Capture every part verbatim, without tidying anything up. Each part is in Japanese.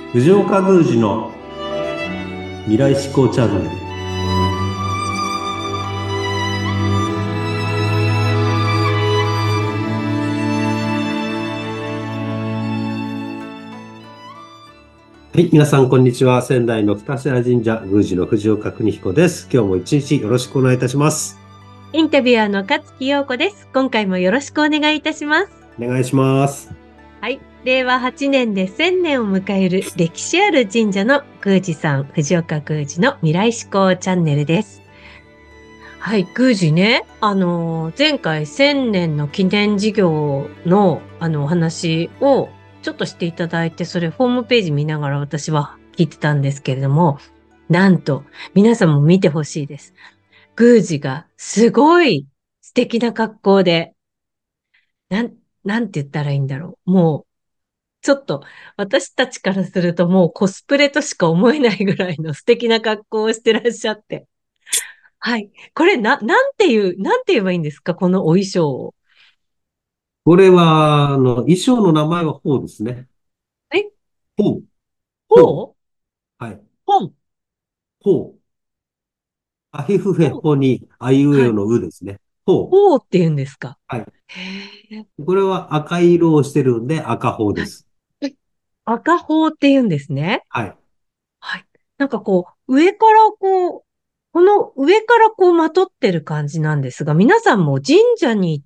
藤岡宮司の未来志向チャンネル。はい、皆さんこんにちは。仙台の二瀬神社宮司の藤岡邦彦です。今日も一日よろしくお願いいたします。 インタビュアーの勝木陽子です。今回もよろしくお願いいたします。 お願いします。 はい。れいわはちねんでせんねんを迎える歴史ある神社の宮司さん、藤岡宮司の未来志向チャンネルです。はい、宮司ね、あの、前回せんねんの記念事業の、あの、お話をちょっとしていただいて、それホームページ見ながら私は聞いてたんですけれども、なんと、皆さんも見てほしいです。宮司がすごい素敵な格好で、なん、なんて言ったらいいんだろう。もう、ちょっと、私たちからするともうコスプレとしか思えないぐらいの素敵な格好をしてらっしゃって。はい。これ、な、なんていう、なんて言えばいいんですかこのお衣装を。 これは、あの、衣装の名前はほうですね。 え、 ほう、ほう。 ほうはい。 本ほう。アヒフヘほうホに、あいうえはい。 おのうですね。ほう。 ほうって言うんですか？ はい。 へえ。 これは赤い色をしてるんで赤ほうではい。 す。 え赤ほうって言うんですね。 はい。 はい。なんかこう、上からこう、この上からこうまとってる感じなんですが、皆さんも神社に行って、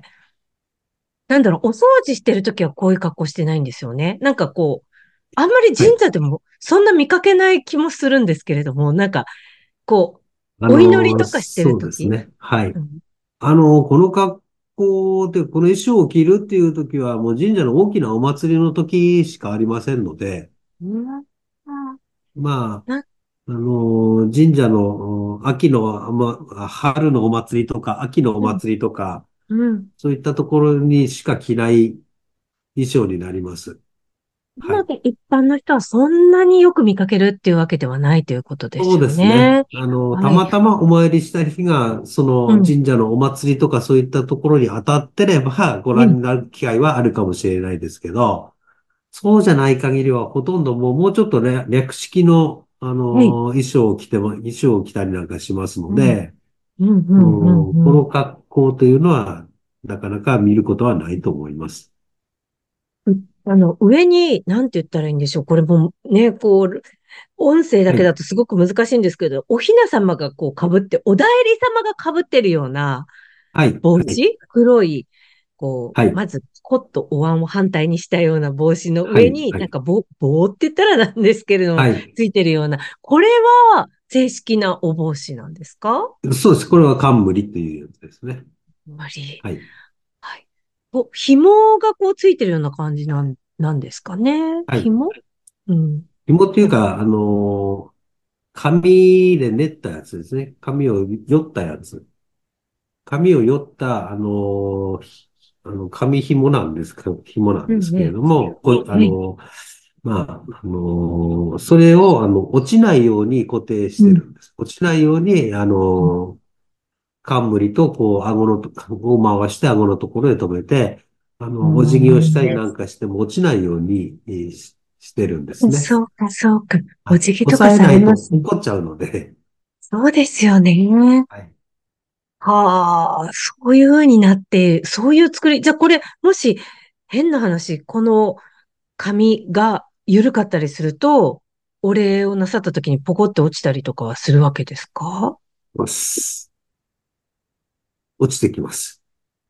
なんだろう、お掃除してるときはこういう格好してないんですよね。なんかこう、あんまりはい。 神社でもそんな見かけない気もするんですけれども、なんか、こあう、お祈りの、 とかしてるそうとき、 ですね。はい。 うん、 あの、この格好で、この衣装を着るっていう時は、もう神社の大きなお祭りの時しかありませんので、 うんまな、 あ、あの、神社のお秋の、ま、春のお祭りとか、秋のおうん、 祭りとか、 うん。 そういったところにしか着ない衣装になります。はい。 なので一般の人はそんなによく見かけるっていうわけではないということですよそうですね。 ね。 あの、たはい。 またまお参りした日が、そうん、 の神社のお祭りとかそういったところに当たってれば、ごうん、 覧になる機会はあるかもしれないですけど、そうじゃない限りはほとんどもう、もうちょっとね、略式の、あはい。 の、衣装を着ても、衣装を着たりなんかしますのうん、 で、 うん、うん、うん、 うん、こうん。 の格好というのは、なかなか見ることはないと思います。 うあの、上に、なんて言ったらいいんでしょう。これもね、こう、音声だはい。 けだとすごく難しいんですけど、お雛様がこう被って、お内裏様が被ってるようなはい。はい。 帽子黒い、こう、 はい。 まず、コッとお椀を反対にしたような帽子のはい。 上に、 はい。 なんか棒、棒って言ったらなんですけれども、 はい。 ついてるような、これは正式なお帽子なんですか？ そうです。これは冠というやつですね。 あんまり。 はい。 はい。お、紐がこうついてるような感じなん、なんですかね。 はい。 紐うん。 紐っていうなんかか、あの、紙で練ったやつですね。紙をよったやつ。紙をよった、あの、ひあの、紙紐なんですけど、紐なんですけれうんね。 ども、こあはい。 の、まあ、あの、それを、あの、落ちないように固定しうん。 てるんです。落ちないように、あの、冠と、こう、顎のと、を回して顎のところで止めて、あうの、お辞儀をしたりん。 なんかしても落ちないように、えーし、してるんですね。 そうか、そうか。 はい。 お辞儀とか押さえないとされます。 怒っちゃうので、 そうですよね。 はい。 はあ、そういう風になって、そういう作り。じゃあこれ、もし、変な話、この紙が緩かったりすると、お礼をなさった時にポコって落ちたりとかはするわけですか？ ます。落ちてきます。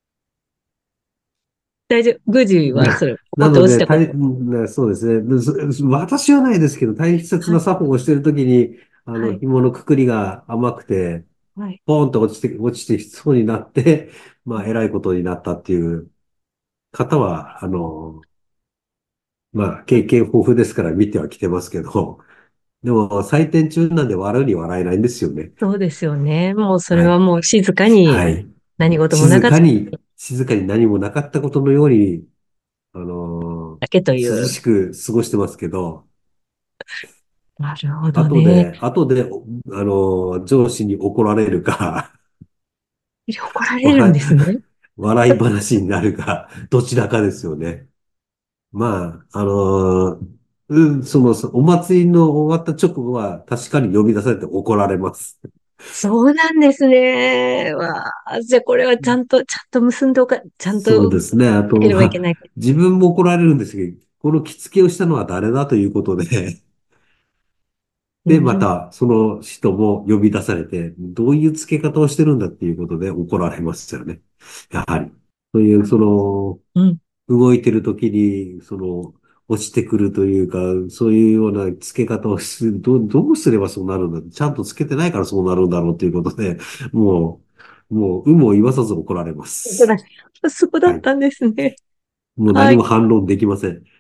大丈夫。宮司はそな、 れ、ポコってなので、大、 落ちたこと。 なそうですね。そ私はないですけど、大切はい。 な作法をしているときに、あの、 はい。 紐のくくりが甘くて、 はい。 ポーンと落ちて、落ちてきそうになって、まあ、えらいことになったっていう方は、あの、まあ、経験豊富ですから見てはきてますけど、でも、採点中なんで笑うに笑えないんですよね。 そうですよね。もうそれはい。 はもう静かにはい。 何事もな静かったかに、静かに何もなかったことのように、あのーだけとい涼う。 しく過ごしてますけど、 なるほどね。 後で、後で、あのー上司に怒られるか、 怒られるん笑い、 ですね。 笑い話になるか、どちらかですよね。まあ、あのーうん、その、そお祭りの終わった直後は確かに呼び出されて怒られます。 そうなんですね。わあ、じゃあこれはちゃんと、ちゃんと結んでおか、ちゃんとそうですね。あと、 なければいまあ、 けない。 自分も怒られるんですけど、この着付けをしたのは誰だということで、で、まうん。 た、その人も呼び出されて、どういう付け方をしてるんだっていうことで怒られますよね。やはり。そういう、その、 うん。 動いてる時に、その、落ちてくるというか、そういうような付け方をする、どう、どうすればそうなるんだ、ちゃんと付けてないからそうなるんだろうということで、もう、もう、有無を言わさず怒られま本当だ。 す。 そうだはい。 ったんですね。 もう何はい。 も反論できません。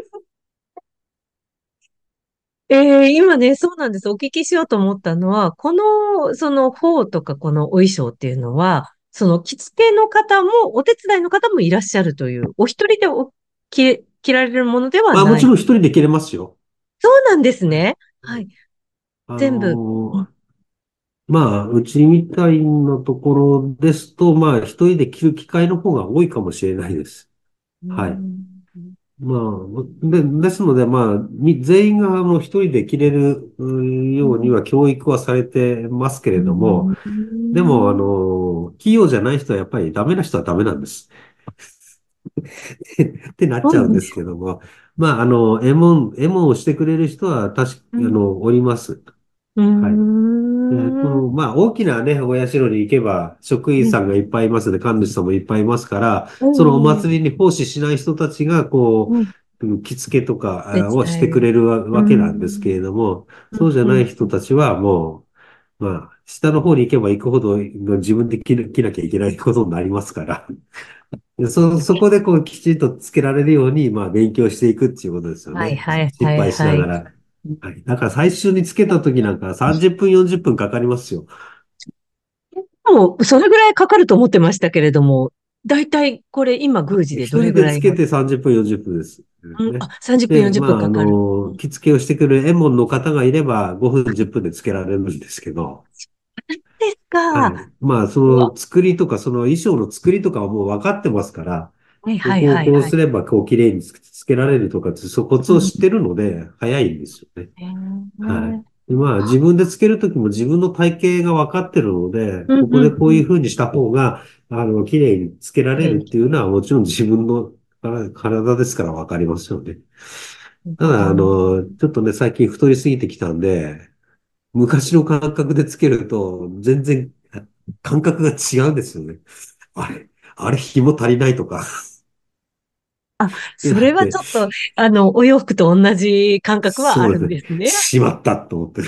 ええ、今ね、そうなんです。お聞きしようと思ったのは、この、その、フォーとかこのお衣装っていうのは、その、着付けの方も、お手伝いの方もいらっしゃるという、お一人でお着、着られるものではまあもない。 ちろん一人で切れますよ。 そうなんですはい。 ね。 はい。 はい。 あ全部。うん。 のーまあ、うちみたいなところですと、まあ、一人で着る機会の方が多いかもしれないです。 うはい。 ん。 まあ、で、ですので、まあ、み全員があの一人で着れるうんようには教育はされてますけうれども、でも、あん。 の、器用じゃない人はやっぱりダメな人はダメなんです。ってなっそうちゃうんですなんです。 けども、まあ、あの、エモン、エモンをしてくれる人は確か、 うん。 あの、おります。 うーはい。えーこん。 の、まあ、大きなね、お社に行けば、職員ね。 さんがいっぱいいますので、神主さんもいっぱいいますから、 うそのおん。 祭りに奉仕しない人たちが、こうん。 う、うん着付けとかあ手をしてく伝える。 れるわうわけなんですけれん。 ども、 うん。 そうじゃうん。 ない人たちはもう、まあ、下の方に行けば行くほど自分で着な、着なきゃいけないことになりますから、でそ、そこでこう、きちんとつけられるように、まあ、勉強していくっていうことですよはいね。 はいは失敗しいはい。 ながら。はい。だから最初につけた時なんかさんじゅっぷん、よんじゅっぷんかかりますよ。 もう、それぐらいかかると思ってましたけれども、だいたいこれ今、宮司でど一人れぐらいが、 でつけてさんじゅっぷん、よんじゅっぷんです。 うん、あ、 ね。 30分、 で、 40分まあ、あかかる。うの、 ん、 着付けをしてくれるエモンの方がいれば、ごふん、じゅっぷんでつけられるんですけど、 ですか。 はい。まあ、そうわ、 の作りとか、その衣装の作りとかはもう分かってますから、 はいはいここをこうはいはい。 すれば、こう、綺麗につつけられるとかって、そコツうん。 を知ってるので、早いんですよね。 えー、 はい。でまあ、自分でつけるときも自分の体型が分かってるので、 うんここでこういううんうん。 風にした方が、あの、綺麗につけら綺麗に。 れるっていうのはもちろん自分の体体ですから分かりますよね。 なるただ、あほど。 の、ちょっとね、最近太りすぎてきたんで、昔の感覚でつけると、全然感覚が違うんですよね。あれ、あれ、紐足りないとかあ、 ってそれはなって、 ちょっと、あの、お洋服と同じ感覚はあるそうですね。 んですね。 しまったと思って、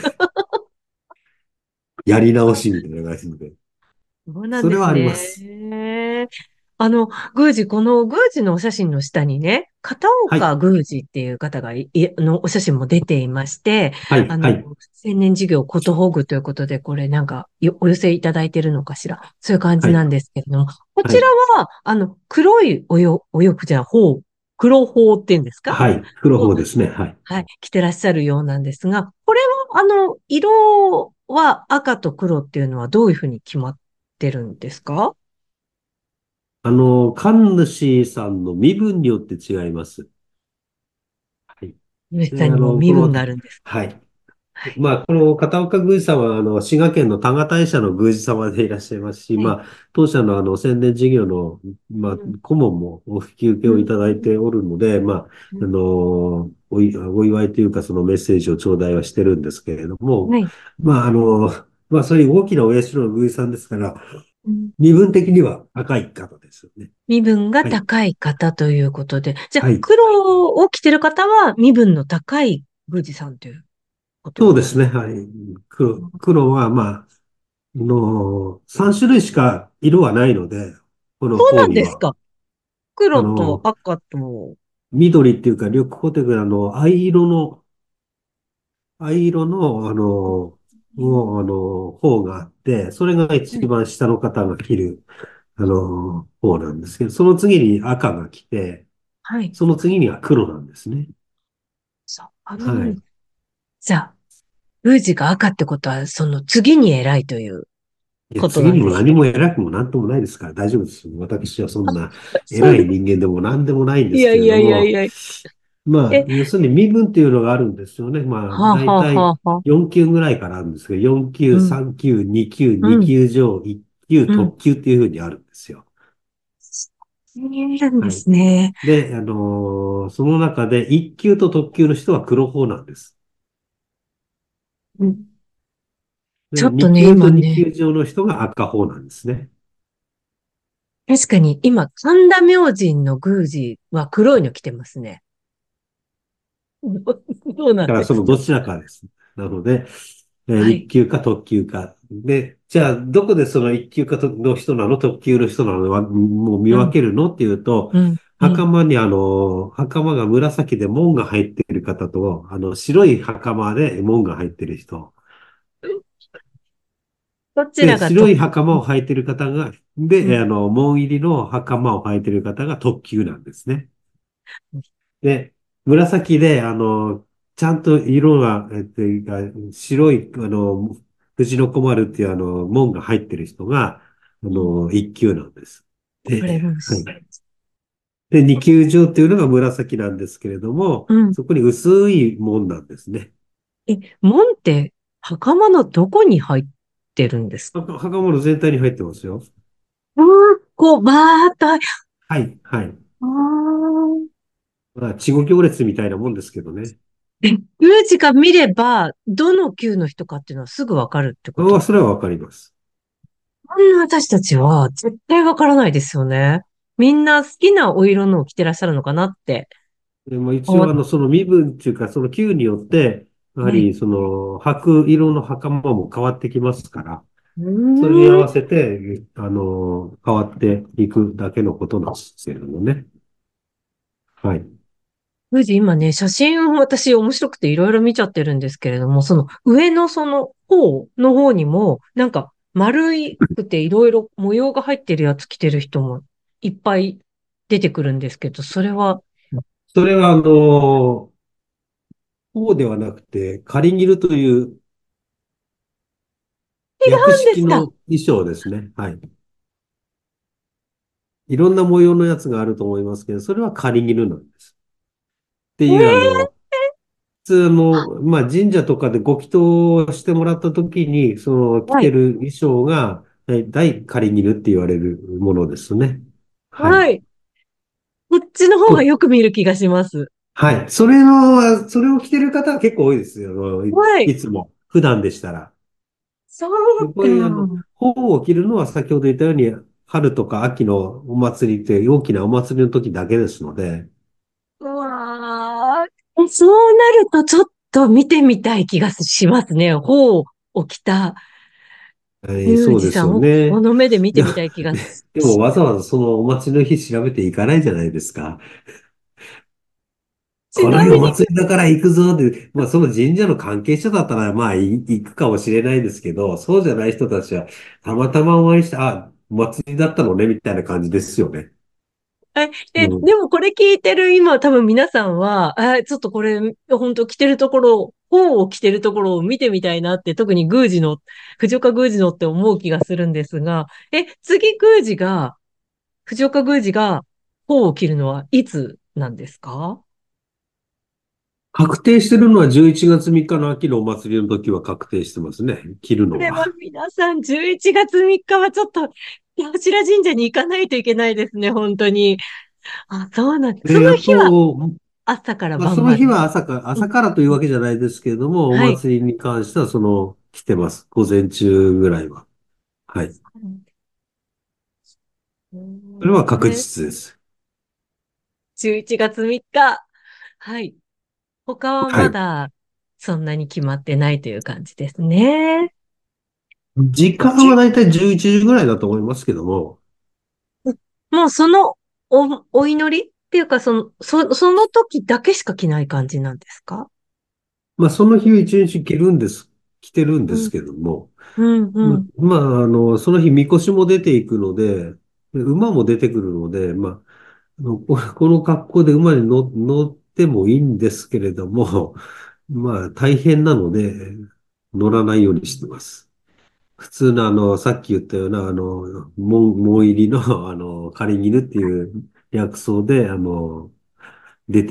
やり直しみたいな感じで。 そうなんそれはありまですね。 す。 あの、宮司、この宮司のお写真の下にね、片はい。 岡宮司っていう方がい、いあの、お写真も出ていまして、 はい。 あの、 はい。 千年事業ことほぐということで、これなんかよお寄せいただいてるのかしら。そういう感はい。 じなんですけれども、こちはい。 らは、あの、黒いおよ、お洋服じゃない、方、黒方っていうんですかはい。黒を、 方ですね。はい。 はい、着てらっしゃるようなんですが、これは、あの、色は赤と黒っていうのはどういうふうに決まってるんですか？ あの、神主さんの身分によって違います。はい。 上さで、あの、 んにも身この、 分があるんですか？ はい。 はい。 まあ、この片岡宮司さんは、あの、滋賀県の多賀大社の宮司様でいらっしゃいますし、 はい。 まあ、当社のあの、宣伝事業の、まあ、 うん。 顧問もお引き受けうん。 をいただいておるので、まあ、あうん。 の、おい、お祝いというか、そのメッセージを頂戴はしてるんですけれども、 はい。 まあ、あの、まあ、そういう大きなお社の宮司さんですから、 うん。 身分的には高い方ですよね。 身分がはい。 高い方ということで、じゃあ、 はい。 黒を着てる方は身分の高い宮司さんということになる。 そうですね。はい。黒、黒は、まあ、の、さん種類しか色はないので、このそう方には。 なんですか？黒とあの、 赤と、 緑っていうか、緑光というか、あの、藍色の、藍色の、あの、もう、あの、方があって、それが一はい。 番下の方が着る、あの、方なんですけど、その次に赤が来て、 はい。 その次には黒なんですね。 そう。あの、 はい。 じゃあ、宮司が赤ってことは、その次に偉いといういや、 こと次にもなんですね。 何も偉くも何ともないですから大丈夫です。私はそんなそうです。 偉い人間でも何でもないんですけれいやいやいやいども、 や。 まあ、 え、 要するに身分っていうのがあるんですよね。まあ、 はあ、はあ、 だいたいはあ、はあ。 よん級ぐらいからあるんですけど、よん級、 うん、 さん級、に級、 うん、 に級上、いっ級、 うん。 特級っていうふうにあるんですよ。 見えるんではい。 すね。 で、あのーその中でいっ級と特級の人は黒方なんです。 うん。ちょで、 っとね、 に級とに今ね、 級上の人が赤方なんですね。 確かに今、神田明神の宮司は黒いの着てますね。どうなんだからですか？ そのどちらかです。なので、えー、1 はい。 級か特級か。で、じゃあ、どこでそのいっ級かとの人なの、特級の人なのは、もう見うん、 分けるのっていうと、 うん、うん。 袴にあの、袴が紫で紋が入っている方と、あの、白い袴で紋が入っている人。 どちで、 らがと、 白い袴を履いている方が、で、あうん、 の、紋入りの袴を履いている方が特級なんですね。で、紫で、あの、ちゃんと色が、えっと、が白い、あの、藤の小丸っていうあの、門が入ってる人が、あうん。 の、一級なんです。 これで、 もし、 はい。で、二級上っていうのが紫なんですけれども、 うん。 そこに薄い門なんですね。 え、門って、袴のどこに入ってるんですか？ は袴全体に入ってますよ。 うん、こう、バーっと、あはい、はい。 ーまあ、稚語行列みたいなもんですけどね。 え、宮司が見れば、どの級の人かっていうのはすぐわかるってこああ、 と？ それはわかります。 こんな私たちは絶対わからないですよね。みんな好きなお色のを着てらっしゃるのかなってでも一思っ、 応、あの、その身分っていうか、その級によって、やははい。 り、その、履く色の袴も変わってきますから、 うそれに合ーん。 わせて、あの、変わっていくだけのことなんですけれどもね。はい。 宮司今ね、写真を私面白くていろいろ見ちゃってるんですけれども、その上のその方の方にも、なんか丸いくていろいろ模様が入ってるやつ着てる人もいっぱい出てくるんですけど、それは、 それは、あの、こうではなくて、カリギルという違訳うんですか？ 式の衣装ですね。はい。いろんな模様のやつがあると思いますけど、それはカリギルなんです。っていう、あええ、 の、普通の、まあ、神社とかでご祈祷をしてもらった時に、その着はい。 てる衣装が、大体カリギルって言われるものですね。はい。 はい。こっちの方がこ、 よく見る気がします。 はい。それの、それを着てる方は結構多いですよ。あのい、 はい。 いつも。普段でしたら。で、 そうこういう、あの、 か。 頬を着るのは先ほど言ったように、春とか秋のお祭りって大きなお祭りの時だけですので、 うわー、そうなるとちょっと見てみたい気がしますね。頬を着たえーミューそうですよジさんをこね。 の目で見てでも、 みたい気がでし、 でもわざわざそのお祭りの日調べていかないじゃないですか。 ちこの日おなみに、 祭りだから行くぞって、まあその神社の関係者だったらまあい行くかもしれないですけど、そうじゃない人たちはたまたまお会いして、あ、お祭りだったのね、みたいな感じですよね。 え、え、 うん。 でもこれ聞いてる今多分皆さんは、え、ちょっとこれ、本当着てるところ、本を着てるところを見てみたいなって、特に宮司の、藤岡宮司のって思う気がするんですが、え、次宮司が、藤岡宮司が本を着るのはいつなんですか？ 確定してるのはじゅういちがつみっかの秋のお祭りの時は確定してますね。着るこれはのは。 皆さんじゅういちがつみっかはちょっと、八頭神社に行かないといけないですね、本当に。あ、そうなんです。そので、あ日はと、 朝からまあその日晩まで。 は朝か、 うん、 朝からというわけじゃないですけれども、おはい。 祭りに関してはその、来てます。午前中ぐらいは。はい。 うそれは確ん、 実です。 じゅういちがつみっか。はい。他ははい。 まだそんなに決まってないという感じですね。 時間はだいたいじゅういちじぐらいだと思いますけども、 もうそのお、お祈りっていうか、その、そ、その時だけしか着ない感じなんですか？ まあその日は一日着るんです、着てるんでうん、 すけども、 うん、うま、 ん。 まああの、その日みこしも出ていくので、で馬も出てくるので、まあ、あのここの格好で馬に乗、乗ってもいいんですけれども、まあ大変なので乗らないようにしてます。普通のあの、さっき言ったような、あの、門、門入りの、あの、仮絹っていう薬草で、あの、出ていっ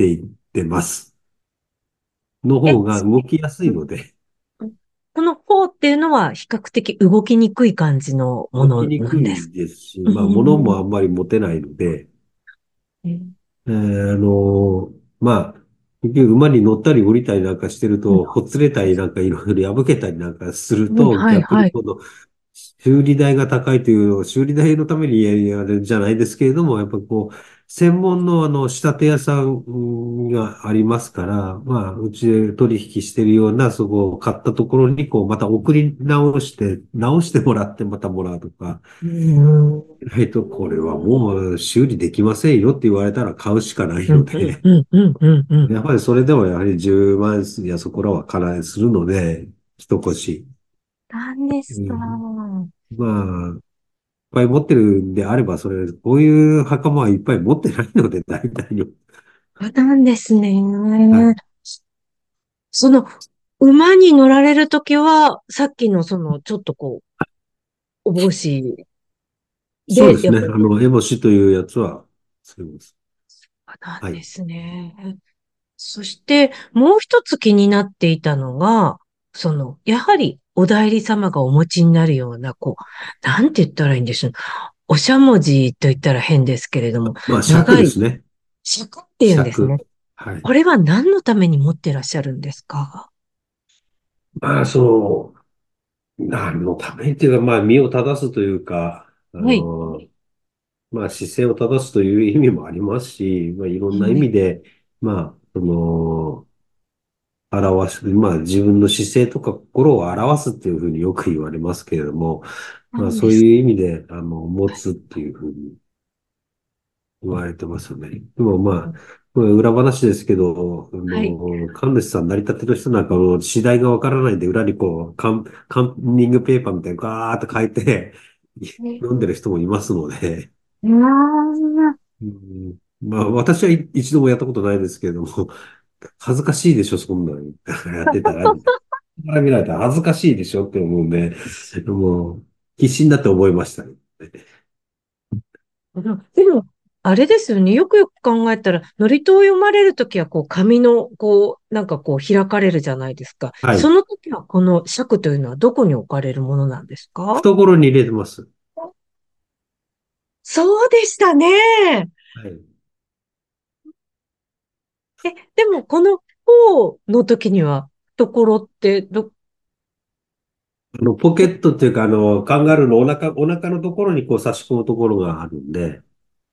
てます。のえ、 方が動きやすいので、 この方っていうのは比較的動きにくい感じのも動きのにくなんです。 いですし、 うまあ物もあん。 んまり持てないので、 ええーあの、まあ、結局馬に乗ったり降りたりなんかしてると、ほつれたりなんかいろいろ破けたりなんかするうん、 と、 はい、はい。 逆に今度、修理代が高いという、修理代のためにやるんじゃないですけれども、やっぱこう、専門のあの、仕立て屋さんうんがありますから、まあ、うちで取引してるような、そこを買ったところに、こう、また送り直して、直してもらってまたもらうとか、 うん。 えっと、これはもう修理できませんよって言われたら買うしかないうん、うん、 ので、 うん、うん、うん、うん。 やっぱりそれでもやはりじゅうまんやそこらは金するので、一腰。 なんですか。 うん、まあ、いっぱい持ってるんであれば、それ、こういう袴はいっぱい持ってないので、大体の。 そうなんですね。 はい。 その、馬に乗られるときは、さっきのその、ちょっとこう、お帽子で、 そうですね。あやっぱり、 の、エボシというやつは、そうです。 あなんはい。 ですね。そして、もう一つ気になっていたのが、その、やはり、お代理様がお持ちになるような、こう、なんて言ったらいいんでしょう。おしゃもじと言ったら変ですけれども、 まあ、尺長い、 ですね。 尺っていうんですね。 尺。はい。 これは何のために持ってらっしゃるんですか？ まあ、その、何のためっていうか、まあ、身を正すというか、あはい。 の、まあ、姿勢を正すという意味もありますし、まあ、いろんな意はい。 味で、まあ、その、表す、まあ、自分の姿勢とか心を表すっていうふうによく言われますけれども、まあ、 なんです。 そういう意味で、あの、持つっていうふうに言われてますよね。でもまあ、これ裏話ですけど、あはい。 の、神主さん成り立ての人なんかも、次第がわからないんで、裏にこう、カン、カンニングペーパーみたいにガーッと書いて、 ね飲んでる人もいますので、 うーん。 うん、まあ、私はい一度もやったことないですけれども、恥ずかしいでしょ、そんなのやってたら、みたいな。から見られたら恥ずかしいでしょって思うんで、もう、必死になって覚えましたね。 でも、でもあれですよね。よくよく考えたら、祝詞を読まれるときは、こう、紙の、こう、なんかこう、開かれるじゃないですか。 はい。 その時は、この尺というのはどこに置かれるものなんですか？ 懐に入れてます。 そうでしたね。 はい。 え、でも、この方の時には、ところって、ど、 あの、ポケど、 ットっていうか、あの、カンガルーのお腹、お腹のところにこう差し込むところがあるんで、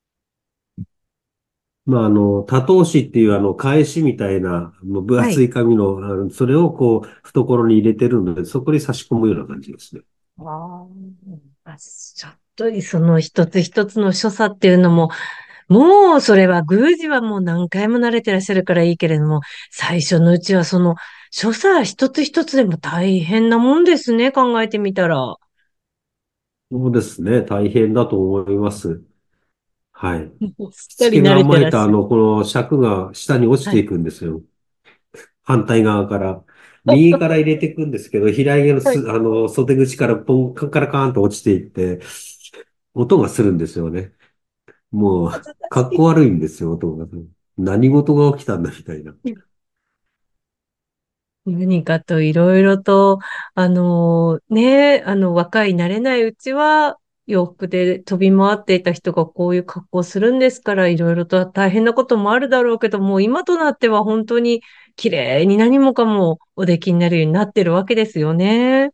まあ、あの、多頭紙っていうあの、返しみたいな、もう分はい。 厚い紙の、あのそれをこう、懐に入れてるので、そこに差し込むような感じですね。 ああ、ちょっと、その一つ一つの所作っていうのも、もうそれは宮司はもう何回も慣れてらっしゃるからいいけれども、最初のうちはその所作一つ一つでも大変なもんですね、考えてみたら。 そうですね。大変だと思います。はい。 もうすしつけがっかり慣れて甘いと、あらっしゃる。 の、この尺が下に落ちはい。 ていくんですよ。反対側から。右から入れていくんですけど、左手のす、 はい。 あの、袖口からポン、カンカラカーンと落ちていって、音がするんですよね。もう、 恥ずかかっこし悪いんですよ、音が。何事が起きたんだ、みたいな。 い。何かといろいろと、あのね、あの若い慣れないうちは洋服で飛び回っていた人がこういう格好するんですから、いろいろと大変なこともあるだろうけども、今となっては本当に綺麗に何もかもおできになるようになってるわけですよね。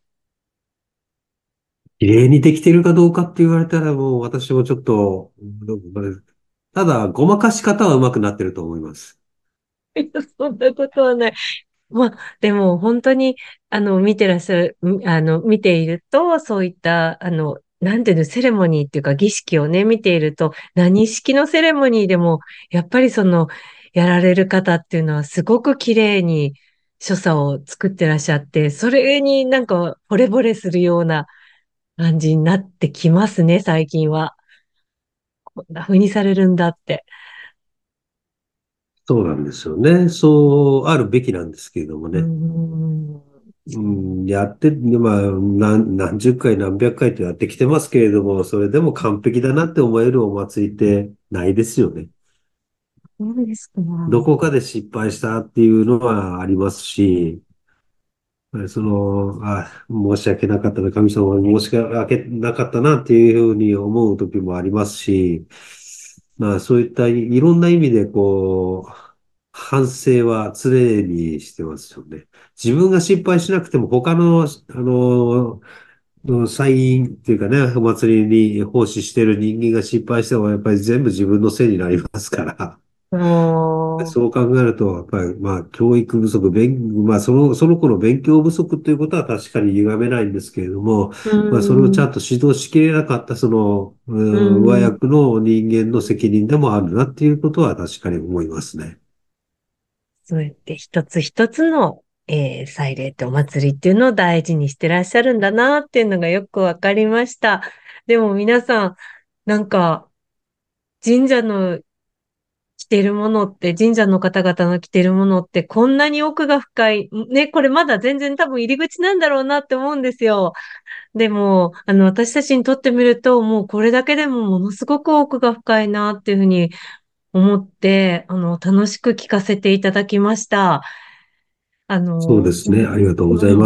綺麗にできてるかどうかって言われたらもう私もちょっと、どうただ、ごまかし方は上手くなってると思います。 いやそんなことはない。まあ、でも本当に、あの、見てらっしゃる、みあの、見ていると、そういった、あの、なんていうの、セレモニーっていうか儀式をね、見ていると、何式のセレモニーでも、やっぱりその、やられる方っていうのは、すごく綺麗に所作を作ってらっしゃって、それになんか、惚れ惚れするような感じになってきますね、最近は。こんな風にされるんだって。 そうなんですよね。そうあるべきなんですけれどもうーね。 ん。 うん、やって、まあ、何、何十回何百回とやってきてますけれども、それでも完璧だなって思えるお祭りってないですよね。 そうですか。 どこかで失敗したっていうのはありますし、その、あ、申し訳なかったな、神様に申し訳なかったなっていうふうに思う時もありますし、まあそういったいろんな意味でこう、反省は常にしてますよね。自分が失敗しなくても他の、あの、祭院っていうかね、お祭りに奉仕してる人間が失敗してもやっぱり全部自分のせいになりますから。 もそう考えると、やっぱり、まあ、教育不足、勉、まあ、その、その子の勉強不足ということは確かに歪めないんですけれども、 う、 まあ、それをうん、 ちゃんと指導しきれなかった、その、ううん、上ん、 役の人間の責任でもあるなっていうことは確かに思いますね。 そうやって一つ一つの、えー、祭礼ってお祭りっていうのを大事にしてらっしゃるんだなっていうのがよくわかりました。でも皆さん、なんか、神社の着てるものって、神社の方々の着てるものってこんなに奥が深い。ね、これまだ全然多分入り口なんだろうなって思うんですよ。でも、あの、私たちにとってみると、もうこれだけでもものすごく奥が深いなっていうふうに思って、あの、楽しく聞かせていただきました。あそうでの、 すね。ありがとうござい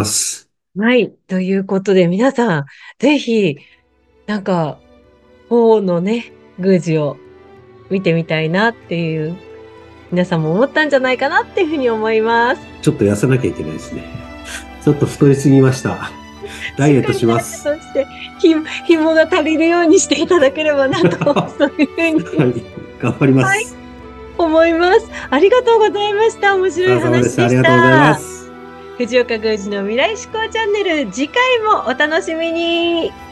うん。 ます。 はい。ということで、皆さん、ぜひ、なんか、法のね、宮司を見てみたいなっていう、皆さんも思ったんじゃないかなっていうふうに思います。 ちょっと痩せなきゃいけないですね。ちょっと太りすぎました。ダイエットしっかりダイエッします。 トして、ひ、紐が足りるようにしていただければなと、 はそういうふうに、 い。頑張りまはい、 す。 思います。ありがとうございました。面白いお疲れ様です。あ話でしりがとうございまた。 す。 藤岡宮司の未来志向チャンネル、次回もお楽しみに。